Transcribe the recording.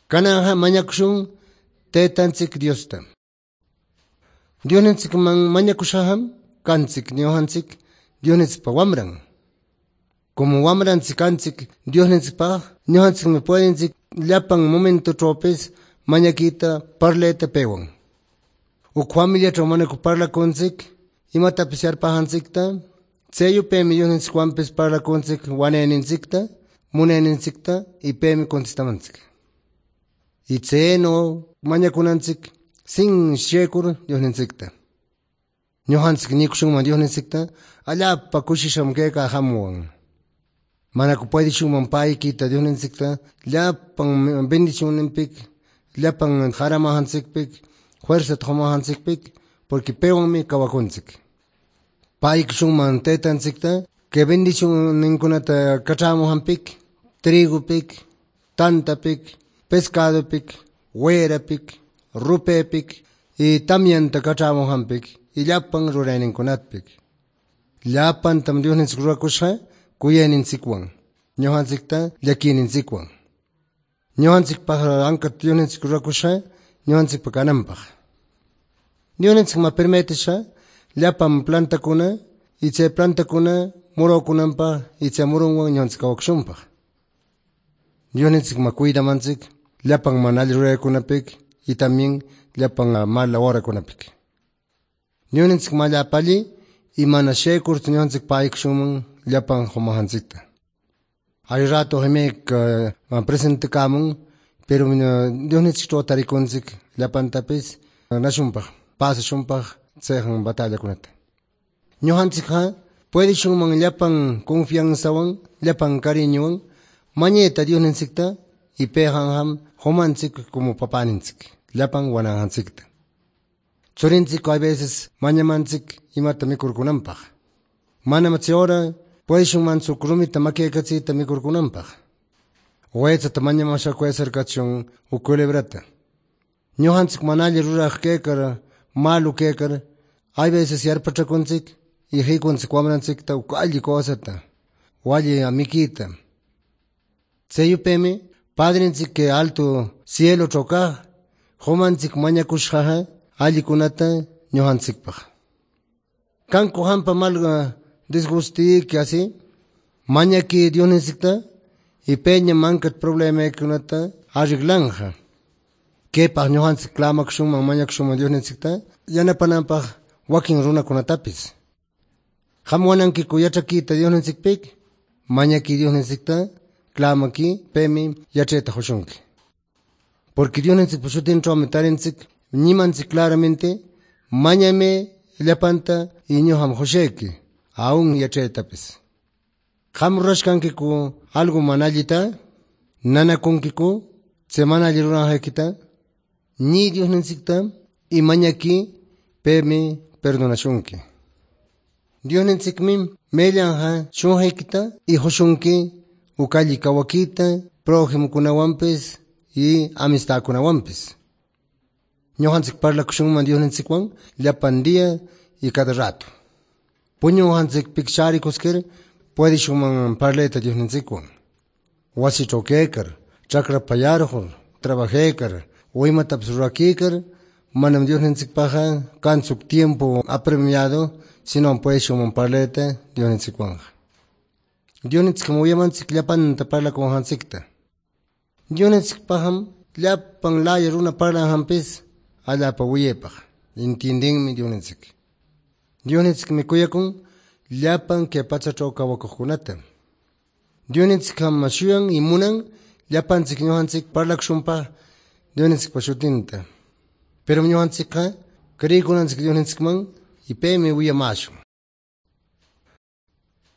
Kananja mañakushun tetanchik Diosta. Diosninchik man mañakushaham kanchik ñujanchik Diosninchik pa wamran. Como wamranchik kanchik Diosninchik pa ñujanchik me puedenchik llapan momento tropes mañakita parleta pewan. Uk familia tromanaku parlakunchik imatapis yarpajanchikta tseyu pemi Diosninchik wampis parlakunchik waneninchikta muneninchikta y pemi contestamanchik. Y tseno mañakunanchik sin shekur Diosninchikta. Ñujanchik nikushunman Diosninchikta allapa kushisham kayka hamuwan. Manaku puedishunman paykita Diosninchikta llapan bendicioninpik, llapan jaramajanchikpik, fuerza tomajanchikpik, porque pewanmi kawakunchik. Paykishunman tetanchikta que bendicioninkunata kachamujanpik, trigopik, tantapik, pescadopik, huerapik, rupepik y tamianta kachamujanpik y llapan rurayninkunatpik. Llapan tam Diosninchik rurakusha kuyaninchikwan, ñujanchikta llakininchikwan. Ñujanchikpaq ankat Diosninchik rurakusha ñujanchikpa kananpaq. Diosninchik ma permitisha llapan plantakuna y chay plantakuna murukunanpaq y chay murunwan ñujanchik kawakushunpaq. Diosninchik ma cuidamanchik llapan mana alli ruraykunapik y también llapan mala horakunapik. Diosninchik ma llapalli y mana shekurta ñujanchik paykishunman llapan humajanchikta. Hay rato hemek presente kamun, pero Diosninchik tarikunchik llapantapis nashunpaq, pasashunpaq tsejan batallakunata. Ñujanchik puedishunman llapan confianzawan, llapan cariñowan, mañeta Diosninchikta y pejanham humanchik como papaninchik, llapan wanajanchikta. Churinchik a veces mañamanchik imata mikurkunanpaq. Manam chay hora puedishunman sukrumita makiykachiyta mikurkunanpaq. Huechata mañamashaku acercachun u culebrata. Ñujanchik manalli ruraq kaykar, malu kaykar, hay veces yarpachakunchik y hikunchik wamranchikta uk alli cosata, u alli amikita. Tseyupemi Padrinchik que alto cielo chokaj, humanchik mañakushjaja allikunata ñujanchikpaq. Kanku hampa malga disgustiki así, mañaki Diosninchikta y peña mankat problemekunata arreglanja. Kepaq ñujanchik clamakushunman mañakushunman Diosninchikta yanapananpaq wakin runakunatapis. Hamwanankiku yachakita Diosninchikpik, mañaki Diosninchikta clamaki pemi yachayta hushunki. Porque Diosninchik pushutinchawmi tarinchik nimanchik claramente mañame llapanta y ñuham hushayki, aún yachaytapis. Ham rurashkankiku algo manallita, nanakunkiku, tse manalli ruranhaykita, ni Diosninchikta y mañaki pemi perdonashunki. Diosninchikmi mellanja shunhaykita y hushunki ukalli kawakita, prójimukunawanpis y amistadkunawanpis. Ñujanchik parlakushunman Diosninchikwan llapan día y cada rato. Puñujanchikpik sharikuskir puedishunman parlayta Diosninchikwan. Wasichaw kaykar, chakrapa yarqur, trabajaykar, o imatapis rurakikar, manam Diosninchikpaqa kanchuk tiempo apremiado, sino puedishunman parlayta Diosninchikwan. Diosninchik muyamanchik llapanta parlakunjanchikta. Diosninchikpaqam llapan laya runa parlajanpis allapa wiyaypaq. Entiendenmi Diosninchik. Diosninchik mi kuyakun llapan kay pachachaw kawakuqkunata. Diosninchik shuyan y munan llapanchik ñujanchik parlakushunpaq Diosninchikpa shutinta. Pero ñujanchikqa creykunanchik Diosninchikman y pemi wiyamashun.